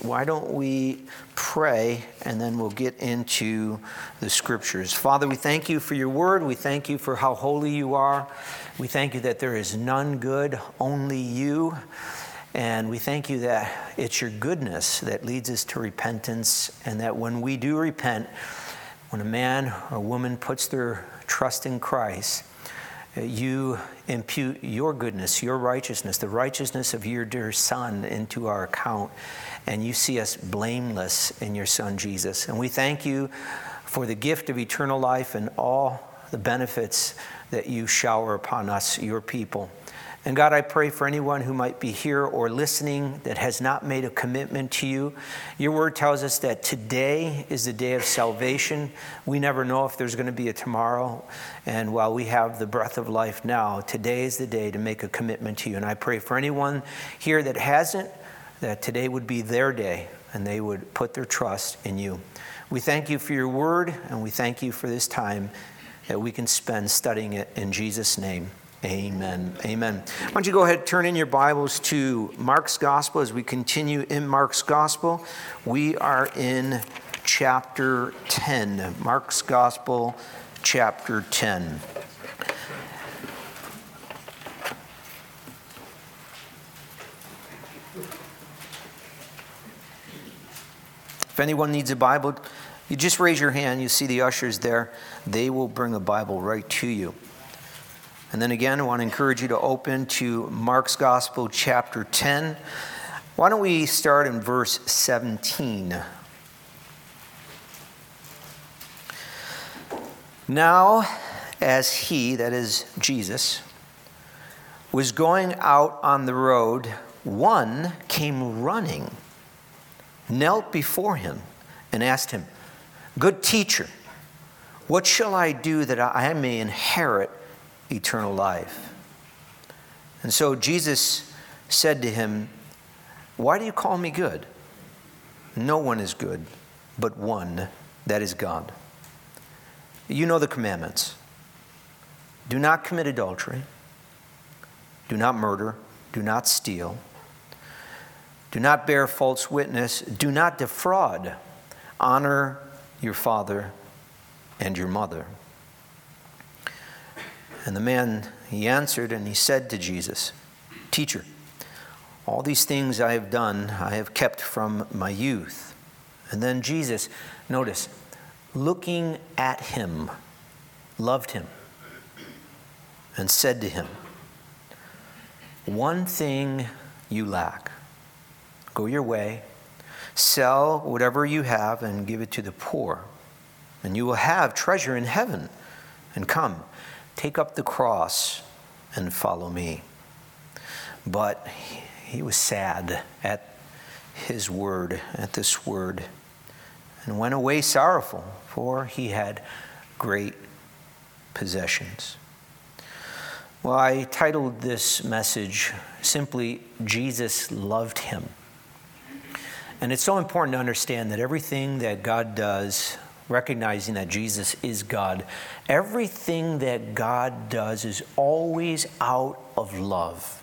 why don't we pray, and then we'll get into the scriptures. Father, we thank you for your word. We thank you for how holy you are. We thank you that there is none good, only you. And we thank you that it's your goodness that leads us to repentance, and that when we do repent, when a man or woman puts their trust in Christ, you impute your goodness, your righteousness, the righteousness of your dear Son into our account, and you see us blameless in your Son, Jesus. And we thank you for the gift of eternal life and all the benefits that you shower upon us, your people. And God, I pray for anyone who might be here or listening that has not made a commitment to you. Your word tells us that today is the day of salvation. We never know if there's going to be a tomorrow. And while we have the breath of life now, today is the day to make a commitment to you. And I pray for anyone here that hasn't, that today would be their day and they would put their trust in you. We thank you for your word, and we thank you for this time that we can spend studying it in Jesus' name. Amen. Amen. Why don't you go ahead and turn in your Bibles to Mark's Gospel as we continue in Mark's Gospel. We are in chapter 10. Mark's Gospel, chapter 10. If anyone needs a Bible, you just raise your hand. You see the ushers there. They will bring a Bible right to you. And then again, I want to encourage you to open to Mark's Gospel, chapter 10. Why don't we start in verse 17? Now, as he, that is Jesus, was going out on the road, one came running, knelt before him, and asked him, "Good teacher, what shall I do that I may inherit eternal life?" And so Jesus said to him, "Why do you call me good? No one is good but one, that is God. You know the commandments. Do not commit adultery. Do not murder. Do not steal. Do not bear false witness. Do not defraud. Honor your father and your mother." And the man, he answered and he said to Jesus, "Teacher, all these things I have done, I have kept from my youth." And then Jesus, notice, looking at him, loved him and said to him, "One thing you lack. Go your way, sell whatever you have and give it to the poor, and you will have treasure in heaven. And come, take up the cross and follow me." But he was sad at his word, at this word, and went away sorrowful, for he had great possessions. Well, I titled this message simply, "Jesus Loved Him." And it's so important to understand that everything that God does, recognizing that Jesus is God, everything that God does is always out of love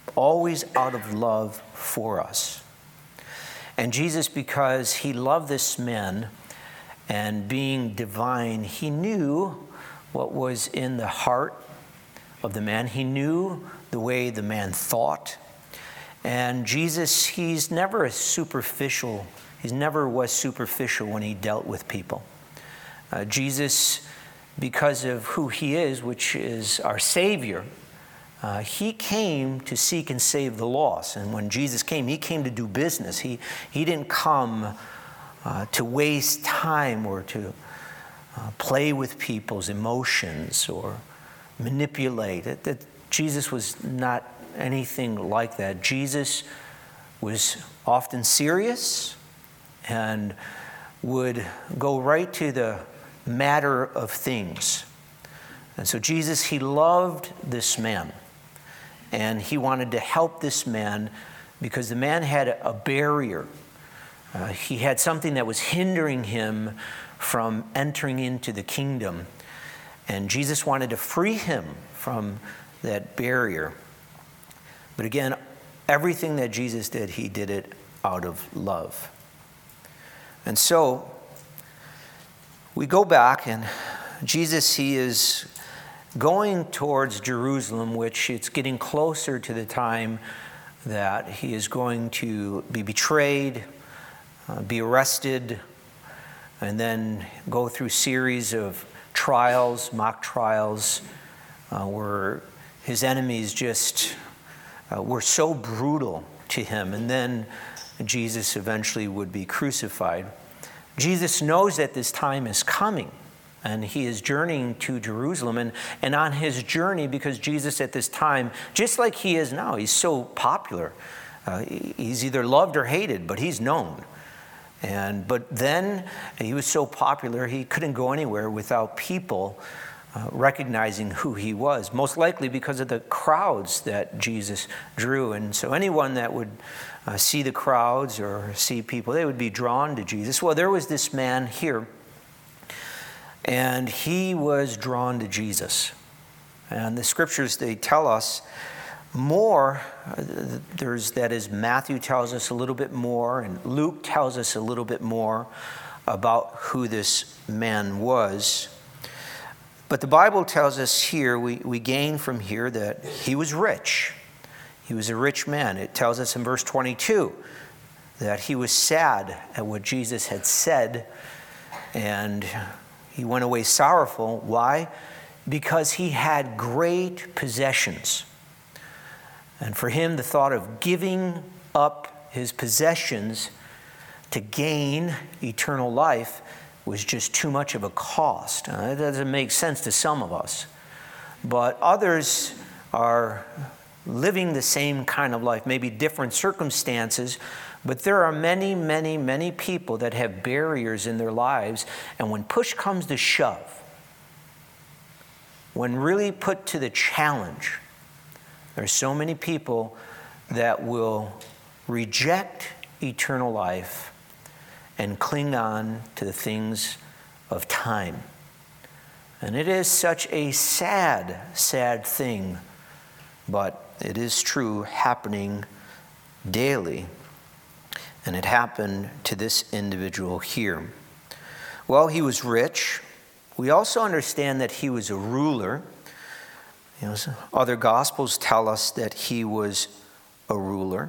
for us. And Jesus, because he loved this man, and being divine, he knew what was in the heart of the man. He knew the way the man thought. And Jesus, he never was superficial when he dealt with people. Jesus, because of who he is, which is our Savior, he came to seek and save the lost. And when Jesus came, he came to do business. He didn't come to waste time or to play with people's emotions or manipulate. That Jesus was not anything like that. Jesus was often serious and would go right to the matter of things. And so Jesus, he loved this man, and he wanted to help this man because the man had a barrier. He had something that was hindering him from entering into the kingdom, and Jesus wanted to free him from that barrier. But again, everything that Jesus did, he did it out of love. And so we go back, and Jesus, he is going towards Jerusalem, which it's getting closer to the time that he is going to be betrayed, be arrested, and then go through series of trials, mock trials, where his enemies just were so brutal to him. And then Jesus eventually would be crucified. Jesus knows that this time is coming, and he is journeying to Jerusalem. And on his journey, because Jesus at this time, just like he is now, he's so popular. He's either loved or hated, but he's known. But then he was so popular, he couldn't go anywhere without people recognizing who he was, most likely because of the crowds that Jesus drew. And so anyone that would see the crowds or see people, they would be drawn to Jesus. Well, there was this man here, and he was drawn to Jesus. And the scriptures, they tell us more. Matthew tells us a little bit more, and Luke tells us a little bit more about who this man was. But the Bible tells us here, we gain from here that he was rich. He was a rich man. It tells us in verse 22 that he was sad at what Jesus had said, and he went away sorrowful. Why? Because he had great possessions. And for him, the thought of giving up his possessions to gain eternal life was just too much of a cost. It doesn't make sense to some of us. But others are living the same kind of life, maybe different circumstances, but there are many, many, many people that have barriers in their lives, and when push comes to shove, when really put to the challenge, there are so many people that will reject eternal life and cling on to the things of time. And it is such a sad, sad thing, but it is true, happening daily. And it happened to this individual here. Well, he was rich. We also understand that he was a ruler. Other Gospels tell us that he was a ruler.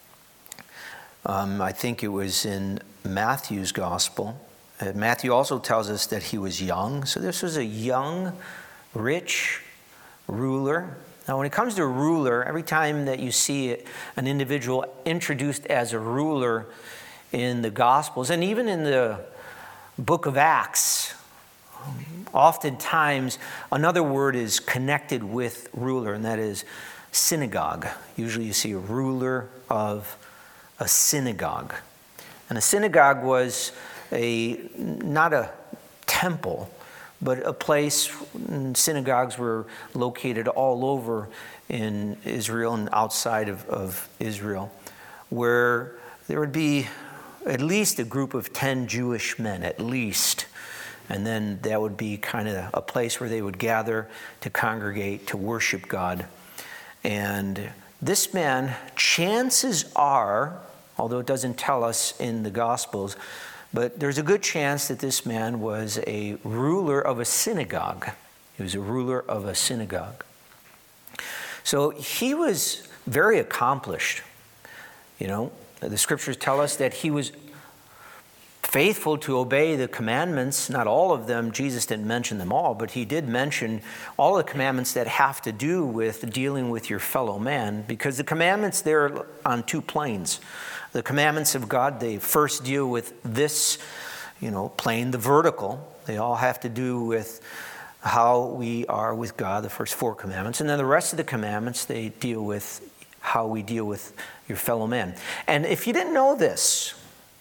I think it was in Matthew's Gospel. Matthew also tells us that he was young. So this was a young, rich ruler. Now, when it comes to a ruler, every time that you see an individual introduced as a ruler in the Gospels, and even in the book of Acts, oftentimes another word is connected with ruler, and that is synagogue. Usually you see a ruler of a synagogue. And a synagogue was not a temple, but a place. Synagogues were located all over in Israel and outside of Israel, where there would be at least a group of 10 Jewish men, at least. And then that would be kind of a place where they would gather to congregate, to worship God. And this man, chances are, although it doesn't tell us in the Gospels, but there's a good chance that this man was a ruler of a synagogue. He was a ruler of a synagogue. So he was very accomplished. The scriptures tell us that he was faithful to obey the commandments. Not all of them, Jesus didn't mention them all, but he did mention all the commandments that have to do with dealing with your fellow man, because the commandments, they're on two planes. The commandments of God, they first deal with this, plane, the vertical. They all have to do with how we are with God, the first 4 commandments. And then the rest of the commandments, they deal with how we deal with your fellow man. And if you didn't know this,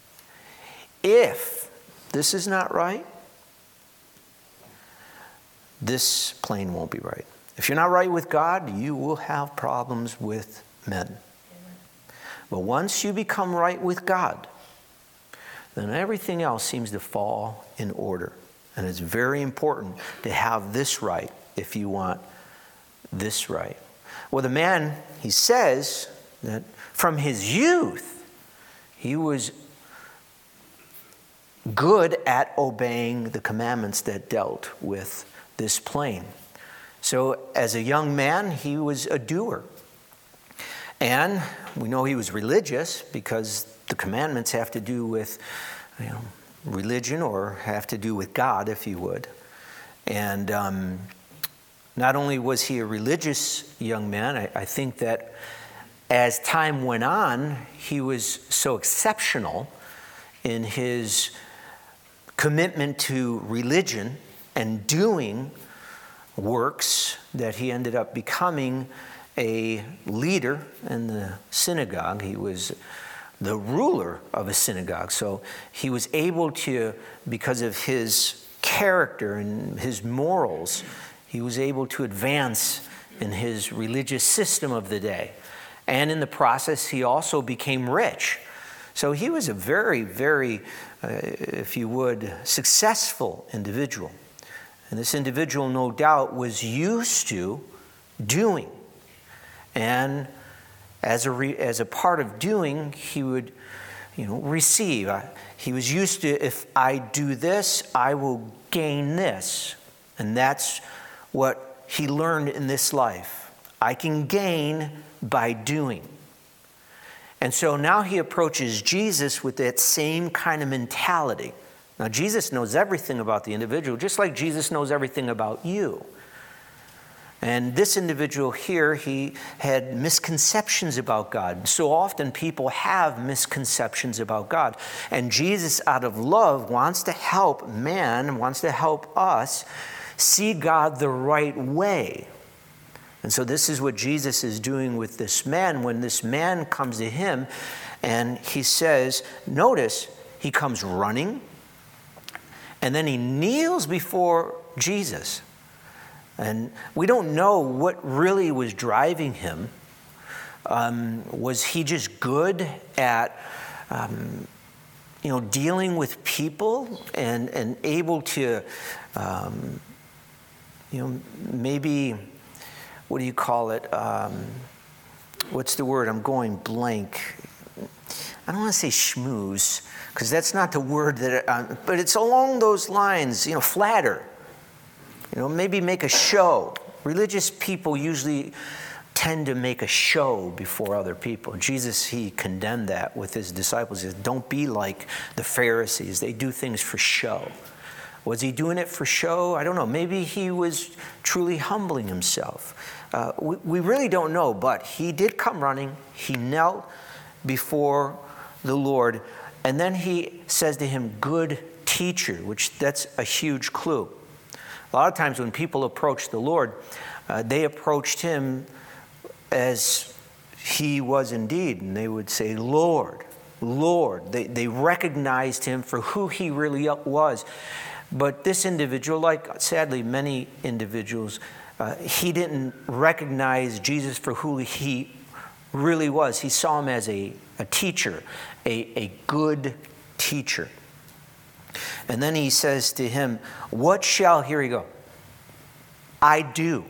if this is not right, this plane won't be right. If you're not right with God, you will have problems with men. But once you become right with God, then everything else seems to fall in order. And it's very important to have this right if you want this right. Well, the man, he says that from his youth, He was good at obeying the commandments that dealt with this plane. So as a young man, he was a doer. And we know he was religious because the commandments have to do with religion, or have to do with God, if you would. And not only was he a religious young man, I think that as time went on, he was so exceptional in his commitment to religion and doing works that he ended up becoming a leader in the synagogue. He was the ruler of a synagogue. So he was able to, because of his character and his morals, he was able to advance in his religious system of the day. And in the process, he also became rich. So he was a very, very, if you would, successful individual. And this individual, no doubt, was used to doing. And as a part of doing, he would, receive. He was used to, if I do this, I will gain this. And that's what he learned in this life. I can gain by doing. And so now he approaches Jesus with that same kind of mentality. Now, Jesus knows everything about the individual, just like Jesus knows everything about you. And this individual here, he had misconceptions about God. So often people have misconceptions about God. And Jesus, out of love, wants to help man, wants to help us see God the right way. And so this is what Jesus is doing with this man. When this man comes to him and he says, notice, he comes running, and then he kneels before Jesus. And we don't know what really was driving him. Was he just good at, dealing with people and able to, maybe, what do you call it? What's the word? I'm going blank. I don't want to say schmooze, because that's not the word but it's along those lines, flatter. Maybe make a show. Religious people usually tend to make a show before other people. Jesus, he condemned that with his disciples. He said, don't be like the Pharisees. They do things for show. Was he doing it for show? I don't know. Maybe he was truly humbling himself. We really don't know, but he did come running. He knelt before the Lord, and then he says to him, good teacher, which that's a huge clue. A lot of times when people approach the Lord, they approached him as he was indeed, and they would say, Lord, Lord. They recognized him for who he really was. But this individual, like sadly many individuals, he didn't recognize Jesus for who he really was. He saw him as a teacher, a good teacher. And then he says to him, what shall, here we go, I do?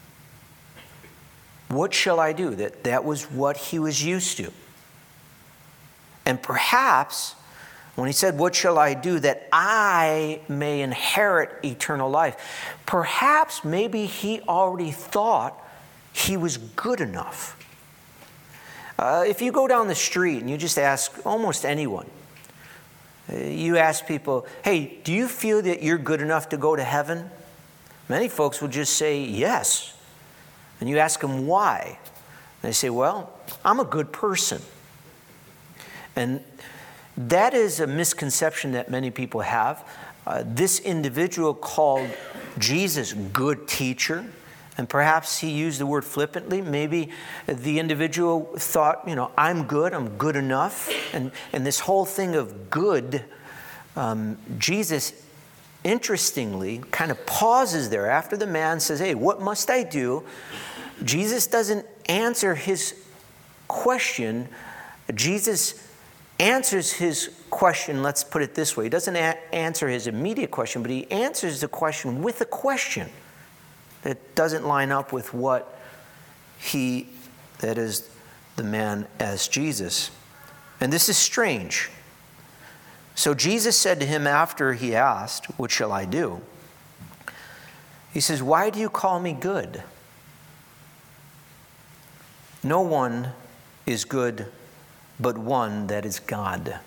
What shall I do? That was what he was used to. And perhaps when he said, what shall I do that I may inherit eternal life? Perhaps maybe he already thought he was good enough. If you go down the street and you just ask almost anyone, you ask people, hey, do you feel that you're good enough to go to heaven? Many folks will just say yes. And you ask them why. They say, well, I'm a good person. And that is a misconception that many people have. This individual called Jesus good teacher, and perhaps he used the word flippantly. Maybe the individual thought, I'm good enough. And this whole thing of good, Jesus, interestingly, kind of pauses there after the man says, hey, what must I do? Jesus doesn't answer his question. Jesus answers his question, let's put it this way. He doesn't answer his immediate question, but he answers the question with a question that doesn't line up with what that is the man asked Jesus. And this is strange. So Jesus said to him after he asked, "What shall I do?" He says, "Why do you call me good? No one is good but one, that is God."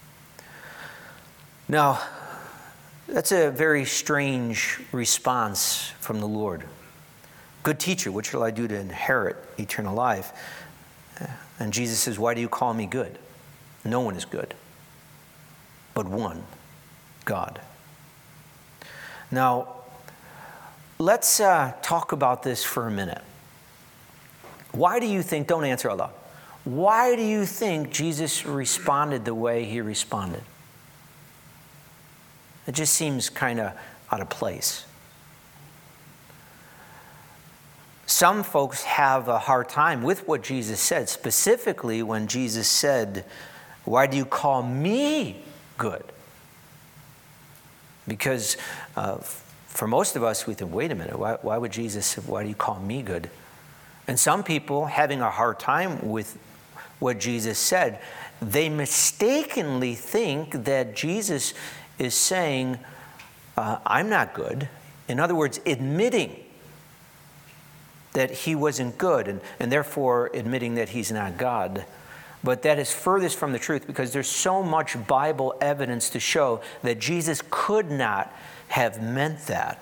Now, that's a very strange response from the Lord. "Good teacher, what shall I do to inherit eternal life?" And Jesus says, "Why do you call me good? No one is good but one, God." Now, let's talk about this for a minute. Why do you think, don't answer out loud, why do you think Jesus responded the way he responded? It just seems kind of out of place. Some folks have a hard time with what Jesus said, specifically when Jesus said, "Why do you call me good?" Because for most of us, we think, wait a minute, why would Jesus say, "Why do you call me good?" And some people, having a hard time with what Jesus said, they mistakenly think that Jesus is saying, "I'm not good." In other words, admitting that he wasn't good and therefore admitting that he's not God. But that is furthest from the truth, because there's so much Bible evidence to show that Jesus could not have meant that.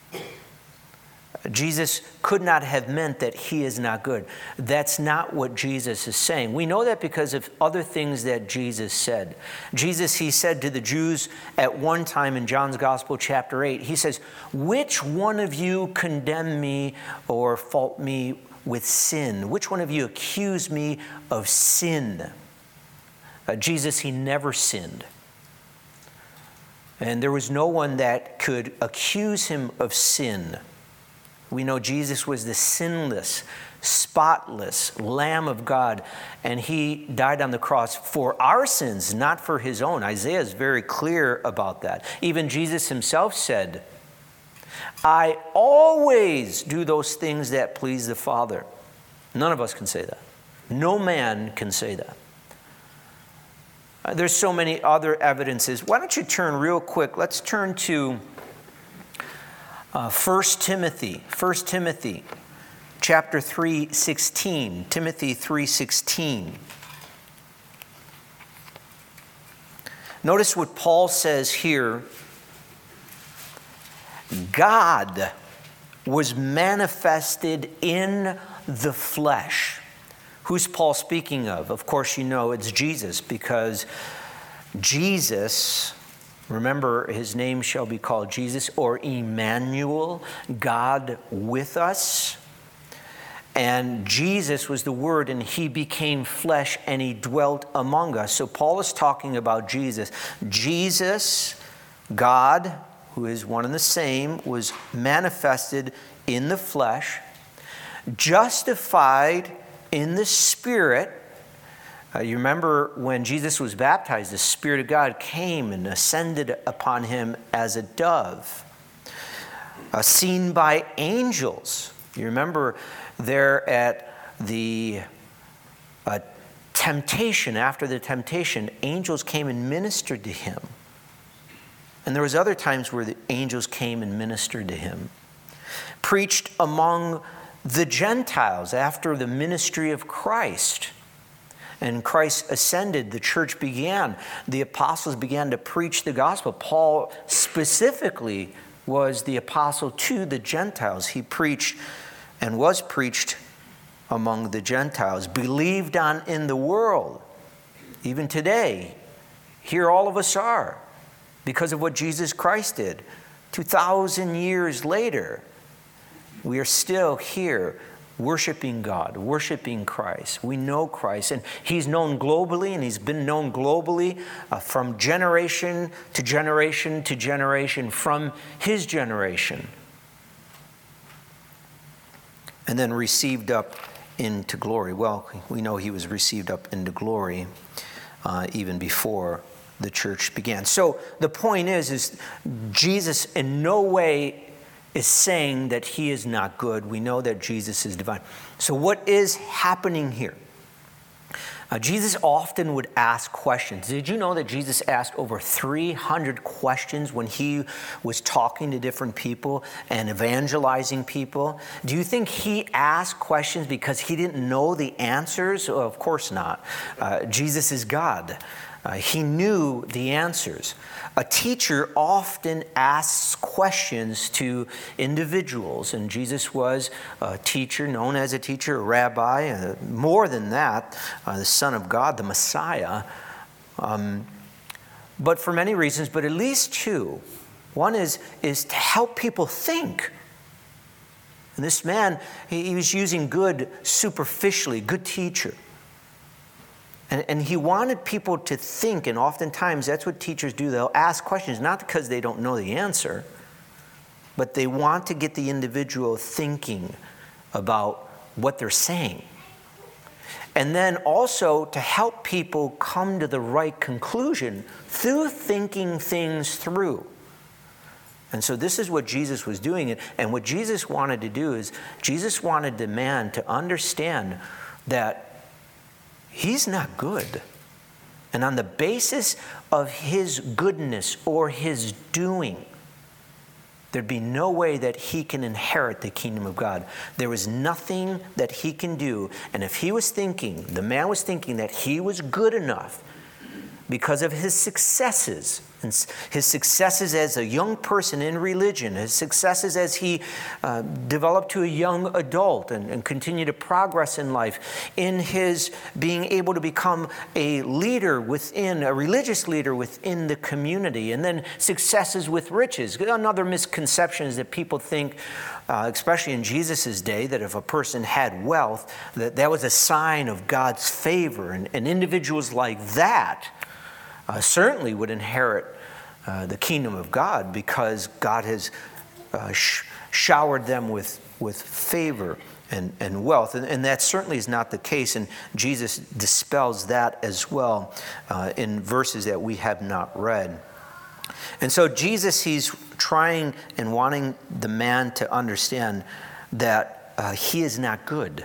Jesus could not have meant that he is not good. That's not what Jesus is saying. We know that because of other things that Jesus said. He said to the Jews at one time in John's Gospel, chapter 8, he says, "Which one of you condemn me or fault me with sin? Which one of you accuse me of sin?" Jesus, he never sinned. And there was no one that could accuse him of sin. We know Jesus was the sinless, spotless Lamb of God, and he died on the cross for our sins, not for his own. Isaiah is very clear about that. Even Jesus himself said, "I always do those things that please the Father." None of us can say that. No man can say that. There's so many other evidences. Why don't you turn real quick? Let's turn to 1 Timothy chapter 3:16. Timothy 3:16. Notice what Paul says here. God was manifested in the flesh. Who's Paul speaking of? Of course, you know it's Jesus, because Jesus, remember, his name shall be called Jesus, or Emmanuel, God with us. And Jesus was the Word, and he became flesh, and he dwelt among us. So Paul is talking about Jesus. Jesus, God, who is one and the same, was manifested in the flesh, justified in the Spirit. You remember when Jesus was baptized, the Spirit of God came and ascended upon him as a dove. Seen by angels. You remember there at the temptation, after the temptation, angels came and ministered to him. And there was other times where the angels came and ministered to him. Preached among the Gentiles after the ministry of Christ. And Christ ascended, the church began. The apostles began to preach the gospel. Paul specifically was the apostle to the Gentiles. He preached and was preached among the Gentiles. Believed on in the world. Even today, here all of us are, because of what Jesus Christ did. 2,000 years later, we are still here worshiping God, worshiping Christ. We know Christ, and he's known globally, and he's been known globally from generation to generation to generation, from his generation. And then received up into glory. Well, we know he was received up into glory even before the church began. So the point is Jesus in no way is saying that he is not good. We know that Jesus is divine. So what is happening here? Jesus often would ask questions. Did you know that Jesus asked over 300 questions when he was talking to different people and evangelizing people? Do you think he asked questions because he didn't know the answers? Well, of course not. Jesus is God. He knew the answers. A teacher often asks questions to individuals, and Jesus was a teacher, known as a teacher, a rabbi, more than that, the Son of God, the Messiah. But for many reasons, but at least two. One is to help people think. And this man, he was using good superficially, good teacher. And he wanted people to think, and oftentimes that's what teachers do. They'll ask questions, not because they don't know the answer, but they want to get the individual thinking about what they're saying. And then also to help people come to the right conclusion through thinking things through. And so this is what Jesus was doing. And what Jesus wanted to do is, Jesus wanted the man to understand that he's not good. And on the basis of his goodness or his doing, there'd be no way that he can inherit the kingdom of God. There was nothing that he can do. And if he was thinking, the man was thinking that he was good enough because of his successes, and his successes as a young person in religion, his successes as he developed to a young adult and continued to progress in life, in his being able to become a leader within, a religious leader within the community, and then successes with riches. Another misconception is that people think, especially in Jesus' day, that if a person had wealth, that was a sign of God's favor, and individuals like that certainly would inherit the kingdom of God because God has showered them with favor and wealth. And that certainly is not the case. And Jesus dispels that as well in verses that we have not read. And so Jesus, he's trying and wanting the man to understand that he is not good,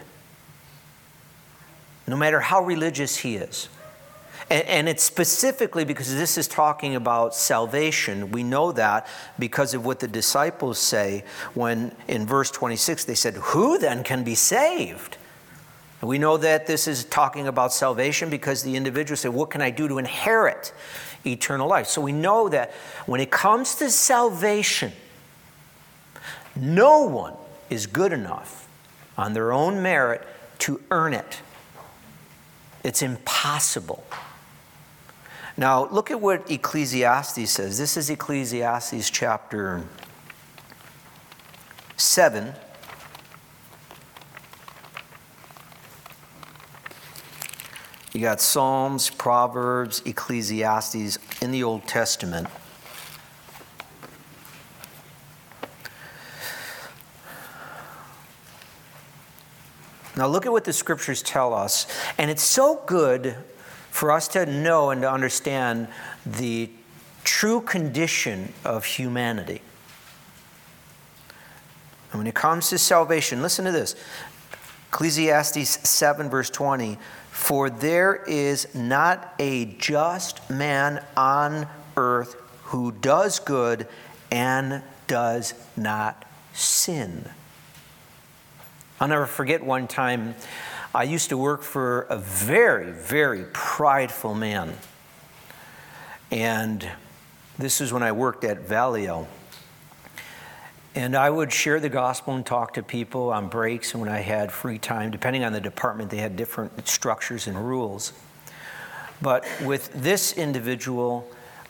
no matter how religious he is. And it's specifically because this is talking about salvation. We know that because of what the disciples say when in verse 26 they said, "Who then can be saved?" And we know that this is talking about salvation because the individual said, "What can I do to inherit eternal life?" So we know that when it comes to salvation, no one is good enough on their own merit to earn it. It's impossible. Now, look at what Ecclesiastes says. This is Ecclesiastes chapter 7. You got Psalms, Proverbs, Ecclesiastes in the Old Testament. Now, look at what the scriptures tell us. And it's so good for us to know and to understand the true condition of humanity. And when it comes to salvation, listen to this. Ecclesiastes 7 verse 20. "For there is not a just man on earth who does good and does not sin." I'll never forget one time I used to work for a very, very prideful man. And this is when I worked at Valio. And I would share the gospel and talk to people on breaks and when I had free time. Depending on the department, they had different structures and rules. But with this individual,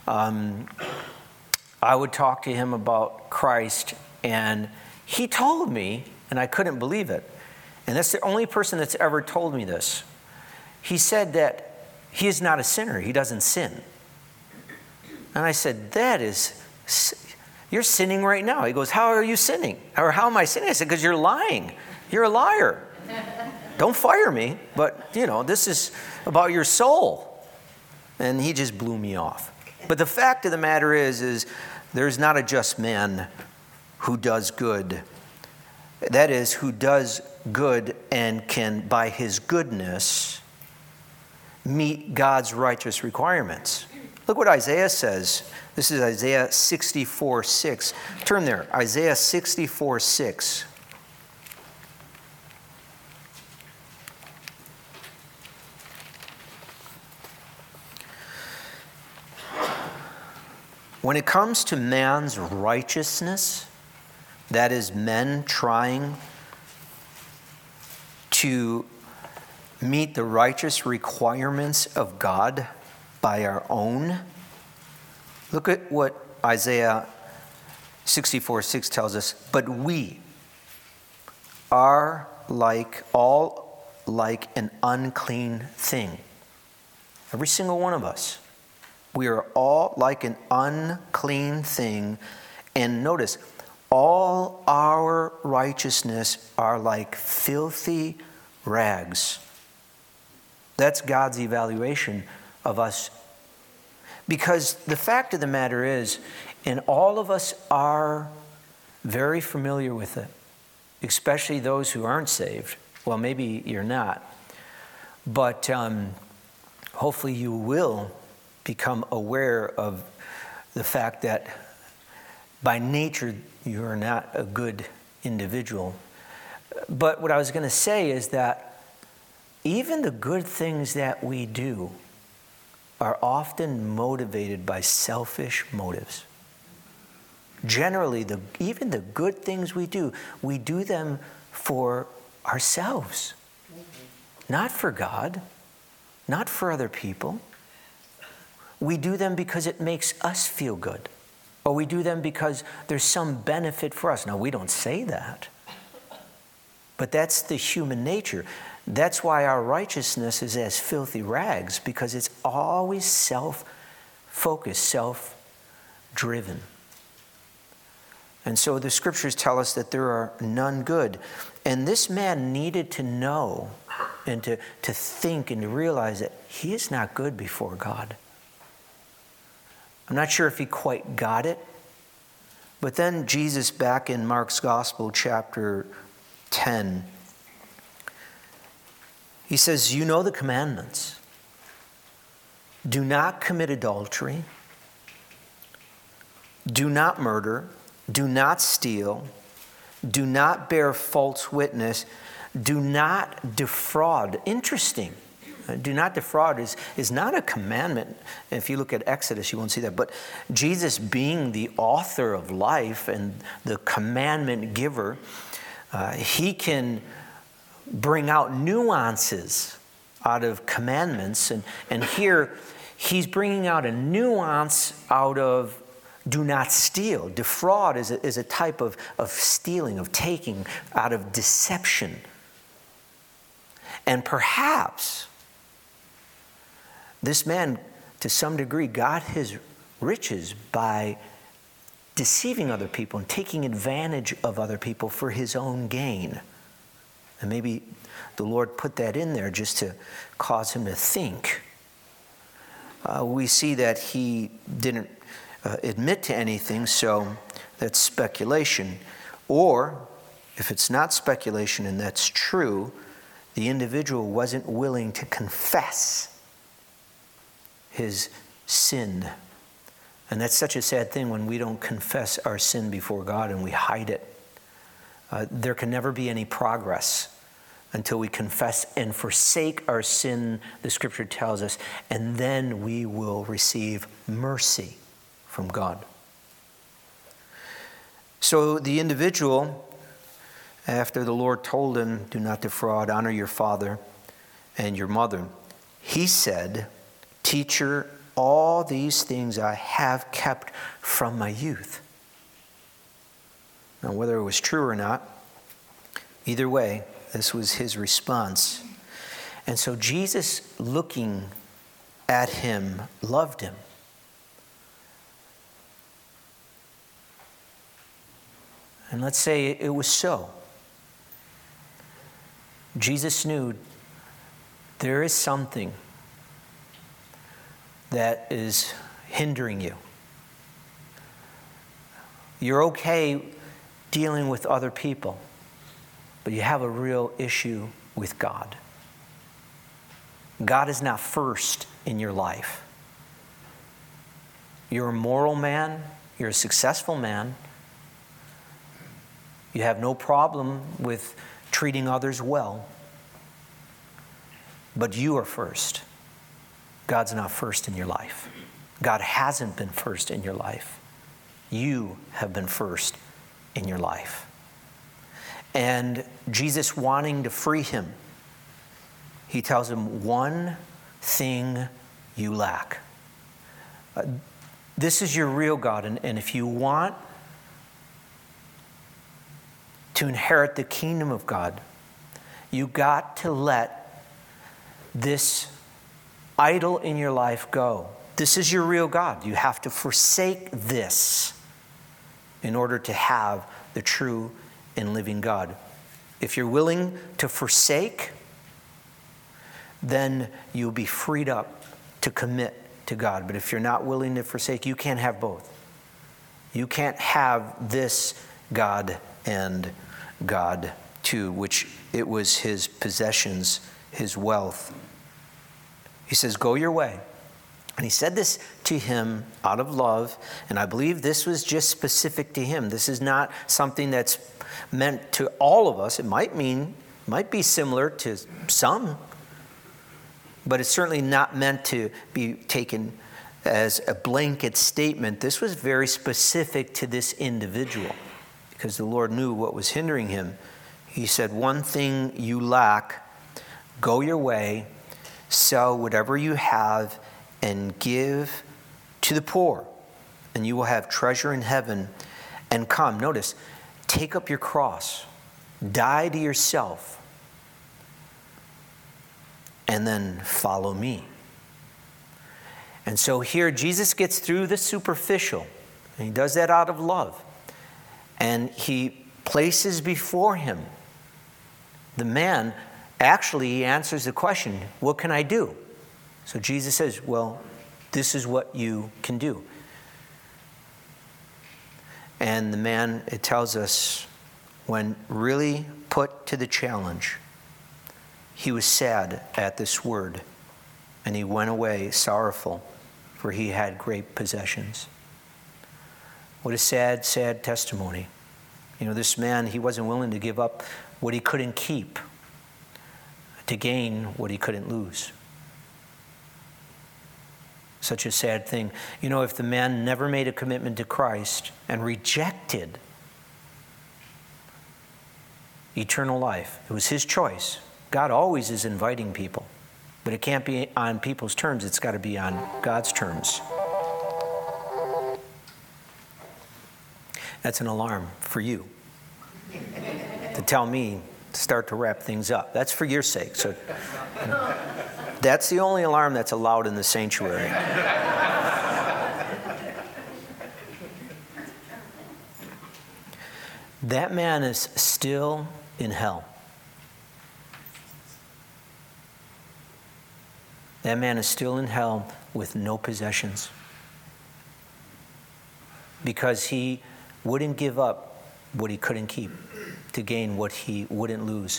I would talk to him about Christ. And he told me, and I couldn't believe it, and that's the only person that's ever told me this. He said that he is not a sinner. He doesn't sin. And I said, you're sinning right now. He goes, "How are you sinning? Or how am I sinning?" I said, "Because you're lying. You're a liar. Don't fire me, but, this is about your soul." And he just blew me off. But the fact of the matter is there's not a just man who does good. That is, who does good and can, by his goodness, meet God's righteous requirements. Look what Isaiah says. This is Isaiah 64:6. Turn there, Isaiah 64:6. When it comes to man's righteousness, that is, men trying to meet the righteous requirements of God by our own, look at what Isaiah 64:6 tells us. But we are all like an unclean thing. Every single one of us. We are all like an unclean thing. And notice, all our righteousness are like filthy rags. That's God's evaluation of us. Because the fact of the matter is, and all of us are very familiar with it, especially those who aren't saved. Well, maybe you're not. But hopefully you will become aware of the fact that by nature you are not a good individual. But what I was going to say is that even the good things that we do are often motivated by selfish motives. Generally, even the good things we do them for ourselves. Not for God, not for other people. We do them because it makes us feel good. Or we do them because there's some benefit for us. Now, we don't say that. But that's the human nature. That's why our righteousness is as filthy rags, because it's always self-focused, self-driven. And so the scriptures tell us that there are none good. And this man needed to know and to think and to realize that he is not good before God. I'm not sure if he quite got it. But then Jesus, back in Mark's Gospel, chapter 10, he says, you know the commandments. Do not commit adultery. Do not murder. Do not steal. Do not bear false witness. Do not defraud. Interesting. Do not defraud is not a commandment. If you look at Exodus, you won't see that. But Jesus, being the author of life and the commandment giver, he can bring out nuances out of commandments. And here, he's bringing out a nuance out of do not steal. Defraud is a type of stealing, of taking out of deception. And perhaps this man, to some degree, got his riches by deceiving other people and taking advantage of other people for his own gain. And maybe the Lord put that in there just to cause him to think. We see that he didn't admit to anything, so that's speculation. Or, if it's not speculation and that's true, the individual wasn't willing to confess his sin. And that's such a sad thing when we don't confess our sin before God and we hide it. There can never be any progress until we confess and forsake our sin, the scripture tells us, and then we will receive mercy from God. So the individual, after the Lord told him, do not defraud, honor your father and your mother, he said, Teacher, all these things I have kept from my youth. Now, whether it was true or not, either way, this was his response. And so Jesus, looking at him, loved him. And let's say it was so. Jesus knew there is something that is hindering you. You're okay dealing with other people, but you have a real issue with God. God is not first in your life. You're a moral man. You're a successful man. You have no problem with treating others well. But you are first. God's not first in your life. God hasn't been first in your life. You have been first in your life. And Jesus, wanting to free him, he tells him, one thing you lack. This is your real God. And if you want to inherit the kingdom of God, you got to let this idol in your life go. This is your real God. You have to forsake this in order to have the true and living God. If you're willing to forsake, then you'll be freed up to commit to God. But if you're not willing to forsake, you can't have both. You can't have this God and God too, which it was his possessions, his wealth. He says, go your way. And he said this to him out of love, and I believe this was just specific to him. This is not something that's meant to all of us. It might be similar to some, but it's certainly not meant to be taken as a blanket statement. This was very specific to this individual because the Lord knew what was hindering him. He said, one thing you lack, go your way, sell whatever you have, and give to the poor, and you will have treasure in heaven. And come, notice, take up your cross, die to yourself, and then follow me. And so here Jesus gets through the superficial, and he does that out of love. And he places before him the man. Actually, he answers the question, what can I do? So Jesus says, well, this is what you can do. And the man, it tells us, when really put to the challenge, he was sad at this word, and he went away sorrowful, for he had great possessions. What a sad, sad testimony. You know, this man, he wasn't willing to give up what he couldn't keep to gain what he couldn't lose. Such a sad thing. You know, if the man never made a commitment to Christ and rejected eternal life, it was his choice. God always is inviting people, but it can't be on people's terms. It's got to be on God's terms. That's an alarm for you to tell me to start to wrap things up. That's for your sake. So that's the only alarm that's allowed in the sanctuary. That man is still in hell. That man is still in hell with no possessions because he wouldn't give up what he couldn't keep to gain what he wouldn't lose.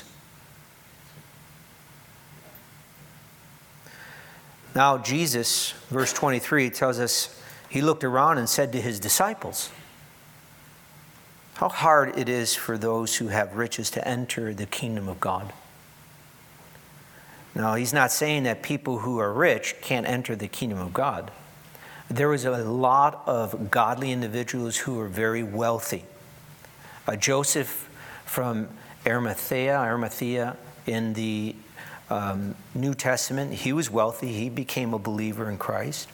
Now Jesus, verse 23, tells us, he looked around and said to his disciples, how hard it is for those who have riches to enter the kingdom of God. Now, he's not saying that people who are rich can't enter the kingdom of God. There was a lot of godly individuals who were very wealthy. Joseph from Arimathea in the New Testament, he was wealthy. He became a believer in Christ.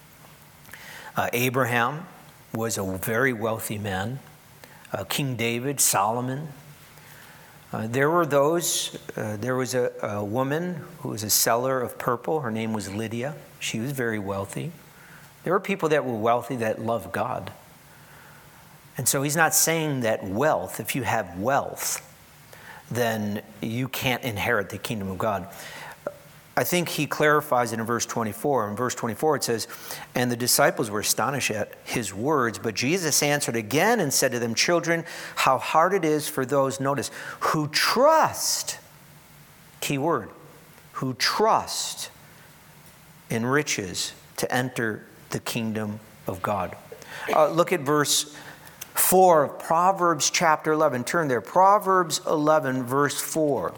Abraham was a very wealthy man. King David, Solomon. There was a woman who was a seller of purple. Her name was Lydia. She was very wealthy. There were people that were wealthy that loved God. And so he's not saying that wealth, if you have wealth, then you can't inherit the kingdom of God. I think he clarifies it in verse 24. In verse 24 it says, and the disciples were astonished at his words, but Jesus answered again and said to them, children, how hard it is for those, notice, who trust, key word, who trust in riches to enter the kingdom of God. Look at verse 4 of Proverbs chapter 11. Turn there. Proverbs 11, verse 4.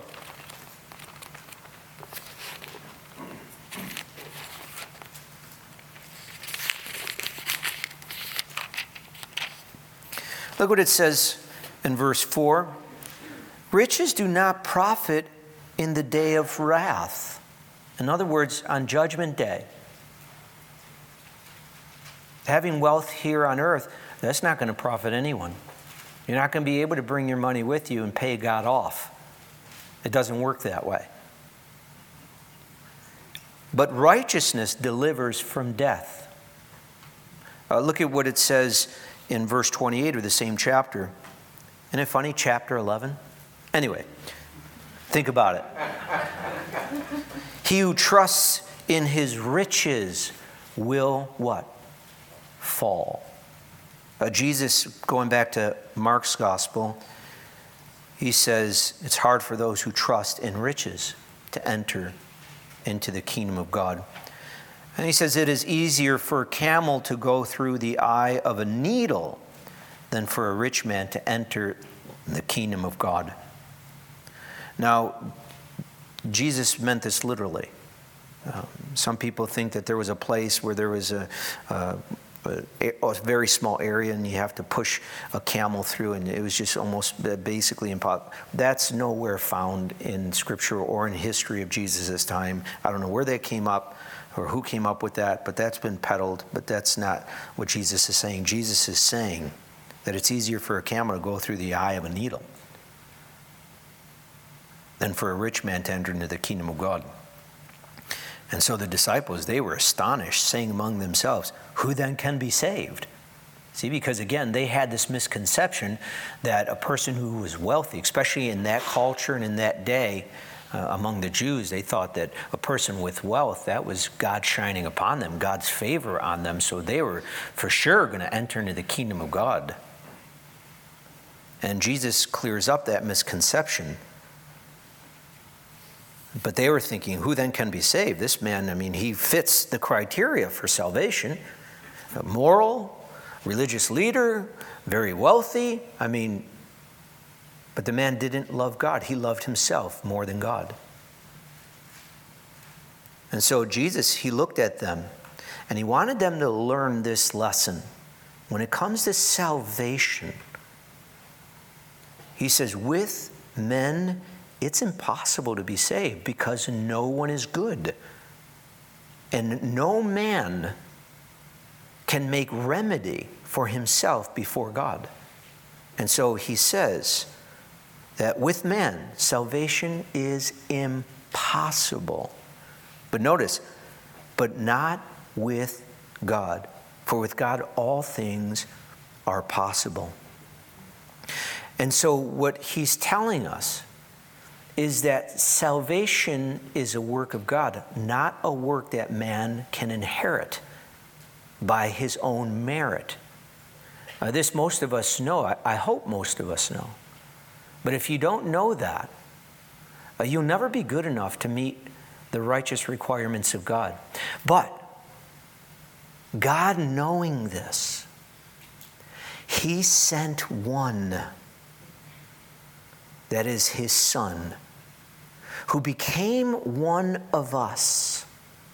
Look what it says in verse 4. Riches do not profit in the day of wrath. In other words, on Judgment Day. Having wealth here on earth, that's not going to profit anyone. You're not going to be able to bring your money with you and pay God off. It doesn't work that way. But righteousness delivers from death. Look at what it says in verse 28 of the same chapter. Isn't it funny? Chapter 11. Anyway, think about it. He who trusts in his riches will what? Fall. Jesus, going back to Mark's gospel, he says it's hard for those who trust in riches to enter into the kingdom of God. And he says it is easier for a camel to go through the eye of a needle than for a rich man to enter the kingdom of God. Now, Jesus meant this literally. Some people think that there was a place where there was a very small area and you have to push a camel through, and it was just almost basically impossible. That's nowhere found in Scripture or in history of Jesus' time. I don't know where that came up or who came up with that, but that's been peddled. But that's not what Jesus is saying. Jesus is saying that it's easier for a camel to go through the eye of a needle than for a rich man to enter into the kingdom of God. And so the disciples, they were astonished, saying among themselves, who then can be saved? See, because again, they had this misconception that a person who was wealthy, especially in that culture and in that day, among the Jews, they thought that a person with wealth, that was God shining upon them, God's favor on them. So they were for sure going to enter into the kingdom of God. And Jesus clears up that misconception. But they were thinking, who then can be saved? This man, I mean, he fits the criteria for salvation. A moral, religious leader, very wealthy. I mean, but the man didn't love God. He loved himself more than God. And so Jesus, he looked at them and he wanted them to learn this lesson. When it comes to salvation, he says, with men, it's impossible to be saved because no one is good. And no man can make remedy for himself before God. And so he says that with man, salvation is impossible. But notice, but not with God. For with God, all things are possible. And so what he's telling us is that salvation is a work of God, not a work that man can inherit by his own merit. This most of us know. I hope most of us know. But if you don't know that, you'll never be good enough to meet the righteous requirements of God. But God, knowing this, he sent one, that is his Son, who became one of us.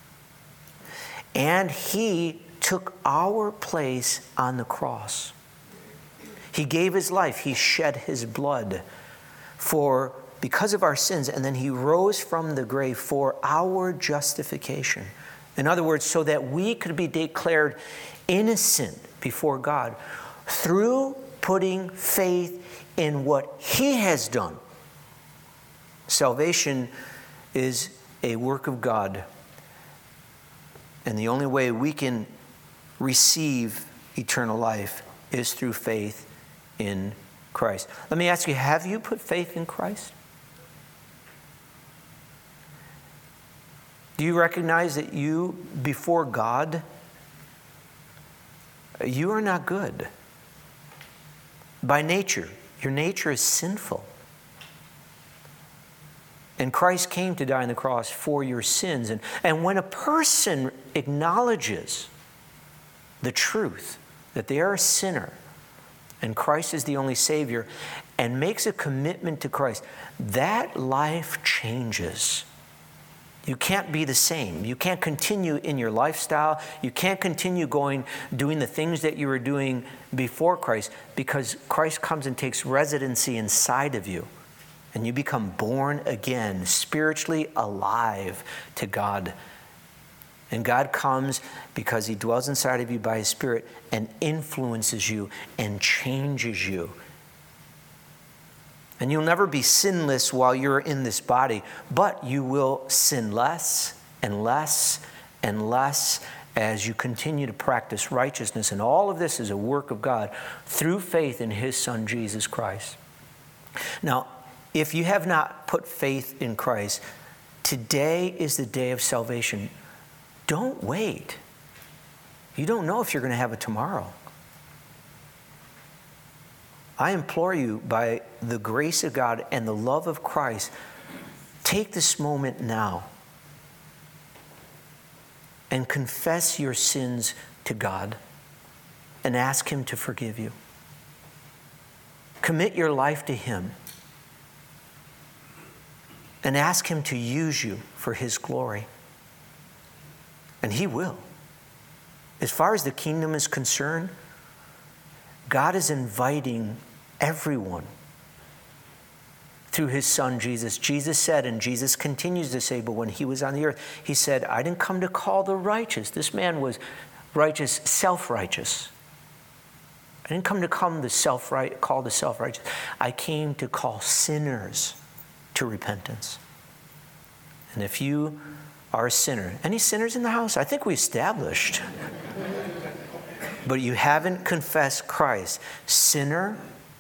And he took our place on the cross. He gave his life. He shed his blood because of our sins. And then he rose from the grave for our justification. In other words, so that we could be declared innocent before God through putting faith in what he has done. Salvation is a work of God. And the only way we can receive eternal life is through faith in Christ. Let me ask you, have you put faith in Christ? Do you recognize that you, before God, you are not good? By nature, your nature is sinful. And Christ came to die on the cross for your sins. And when a person acknowledges the truth that they are a sinner and Christ is the only Savior and makes a commitment to Christ, that life changes. You can't be the same. You can't continue in your lifestyle. You can't continue doing the things that you were doing before Christ, because Christ comes and takes residency inside of you. And you become born again, spiritually alive to God. And God comes because He dwells inside of you by His Spirit and influences you and changes you. And you'll never be sinless while you're in this body, but you will sin less and less and less as you continue to practice righteousness. And all of this is a work of God through faith in His Son, Jesus Christ. Now, if you have not put faith in Christ, today is the day of salvation. Don't wait. You don't know if you're going to have a tomorrow. I implore you, by the grace of God and the love of Christ, take this moment now and confess your sins to God and ask Him to forgive you. Commit your life to Him and ask Him to use you for His glory. And He will. As far as the kingdom is concerned, God is inviting everyone through His Son, Jesus. Jesus said, and Jesus continues to say, but when He was on the earth, He said, I didn't come to call the righteous. This man was righteous, self-righteous. I didn't come to call the self-righteous. I came to call sinners to repentance. And if you are a sinner, any sinners in the house? I think we established. But you haven't confessed Christ. Sinner,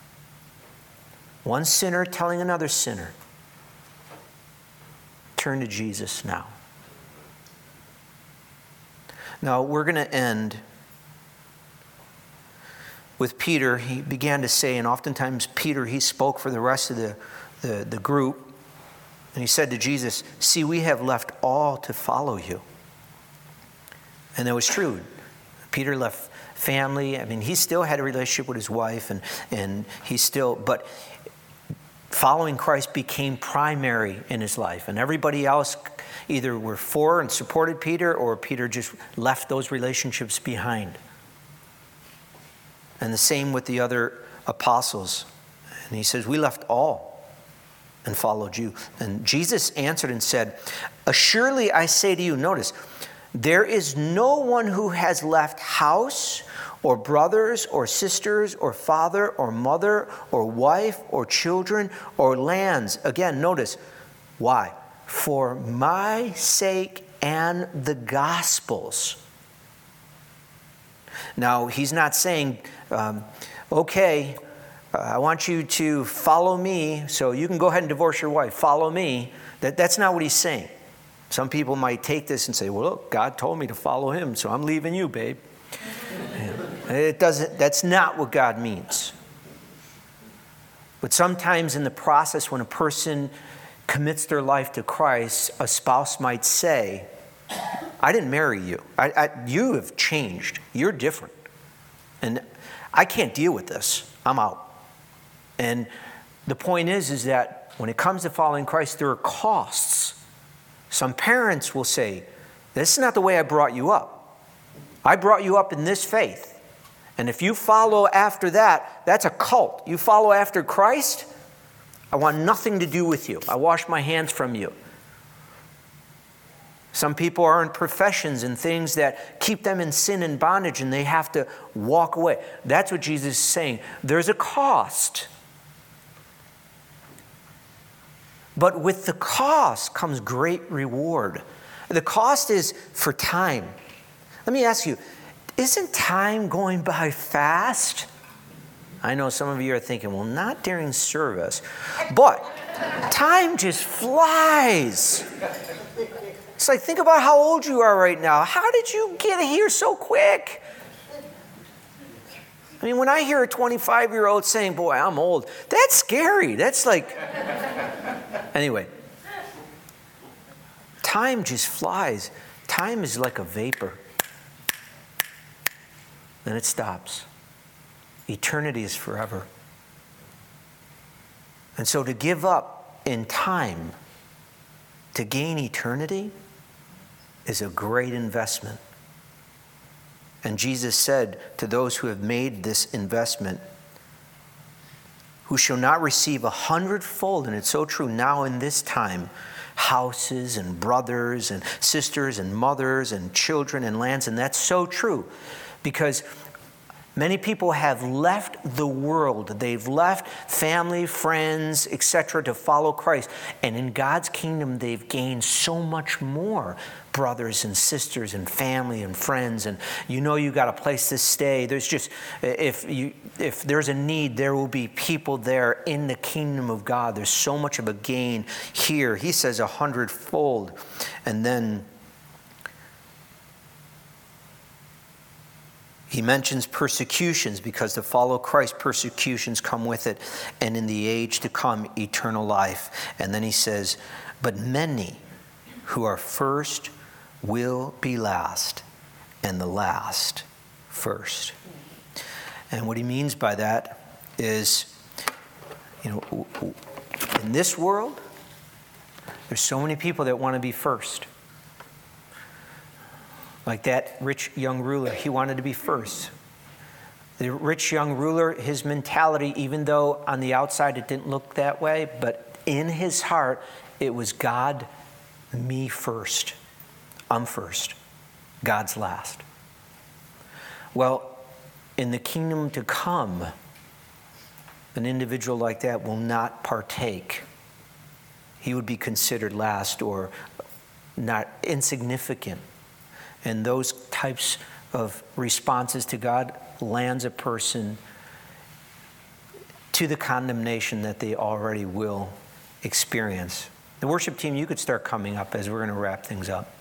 one sinner telling another sinner, turn to Jesus now. Now, we're going to end with Peter. He began to say, and oftentimes Peter, he spoke for the rest of the group, and he said to Jesus, see, we have left all to follow you. And that was true. Peter left family. I mean, he still had a relationship with his wife, and but following Christ became primary in his life. And everybody else either were for and supported Peter, or Peter just left those relationships behind. And the same with the other apostles. And he says, we left all and followed you. And Jesus answered and said, assuredly I say to you, notice, there is no one who has left house or brothers or sisters or father or mother or wife or children or lands. Again, notice, why? For my sake and the gospel's. Now, he's not saying, okay, I want you to follow me, so you can go ahead and divorce your wife. Follow me. That's not what he's saying. Some people might take this and say, well, look, God told me to follow Him, so I'm leaving you, babe. That's not what God means. But sometimes in the process, when a person commits their life to Christ, a spouse might say, I didn't marry you. You have changed. You're different. And I can't deal with this. I'm out. And the point is that when it comes to following Christ, there are costs. Some parents will say, this is not the way I brought you up. I brought you up in this faith. And if you follow after that, that's a cult. You follow after Christ, I want nothing to do with you. I wash my hands from you. Some people are in professions and things that keep them in sin and bondage, and they have to walk away. That's what Jesus is saying. There's a cost. But with the cost comes great reward. The cost is for time. Let me ask you, isn't time going by fast? I know some of you are thinking, well, not during service. But time just flies. It's like, think about how old you are right now. How did you get here so quick? I mean, when I hear a 25-year-old saying, boy, I'm old, that's scary. That's like... Anyway, time just flies. Time is like a vapor. Then it stops. Eternity is forever. And so to give up in time to gain eternity is a great investment. And Jesus said to those who have made this investment, who shall not receive 100-fold, and it's so true now in this time, houses and brothers and sisters and mothers and children and lands, and that's so true because many people have left the world. They've left family, friends, etc. to follow Christ. And in God's kingdom, they've gained so much more brothers and sisters and family and friends. And you got a place to stay. There's just, if there's a need, there will be people there in the kingdom of God. There's so much of a gain here. He says 100-fold. And then he mentions persecutions because to follow Christ, persecutions come with it. And in the age to come, eternal life. And then he says, but many who are first will be last, and the last first. And what he means by that is, in this world, there's so many people that want to be first. Like that rich young ruler, he wanted to be first. The rich young ruler, his mentality, even though on the outside it didn't look that way, but in his heart, it was God, me first. I'm first. God's last. Well, in the kingdom to come, an individual like that will not partake. He would be considered last or not insignificant. And those types of responses to God lands a person to the condemnation that they already will experience. The worship team, you could start coming up as we're going to wrap things up.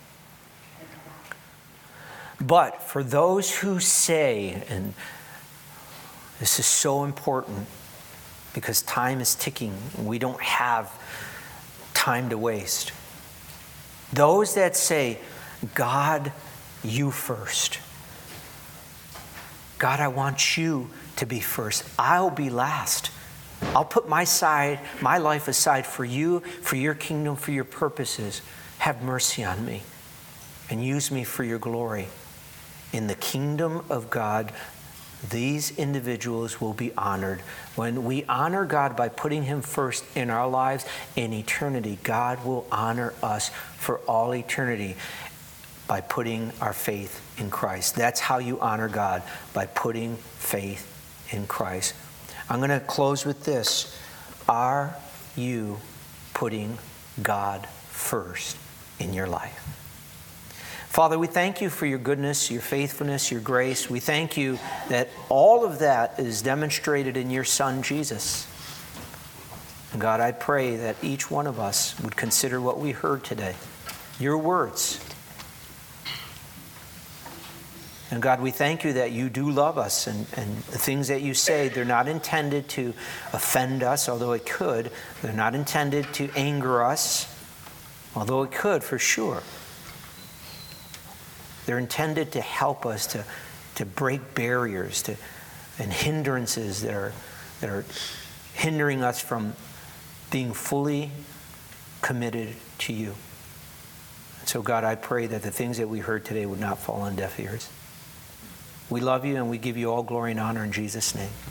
But for those who say, and this is so important because time is ticking, we don't have time to waste. Those that say, God, you first. God, I want you to be first. I'll be last. I'll put my life aside for you, for your kingdom, for your purposes. Have mercy on me and use me for your glory. In the kingdom of God, these individuals will be honored. When we honor God by putting him first in our lives, in eternity, God will honor us for all eternity by putting our faith in Christ. That's how you honor God, by putting faith in Christ. I'm going to close with this. Are you putting God first in your life? Father, we thank you for your goodness, your faithfulness, your grace. We thank you that all of that is demonstrated in your Son, Jesus. And God, I pray that each one of us would consider what we heard today, your words. And God, we thank you that you do love us, and the things that you say, they're not intended to offend us, although it could. They're not intended to anger us, although it could for sure. They're intended to help us to break barriers and hindrances that are hindering us from being fully committed to you. And so, God, I pray that the things that we heard today would not fall on deaf ears. We love you and we give you all glory and honor in Jesus' name.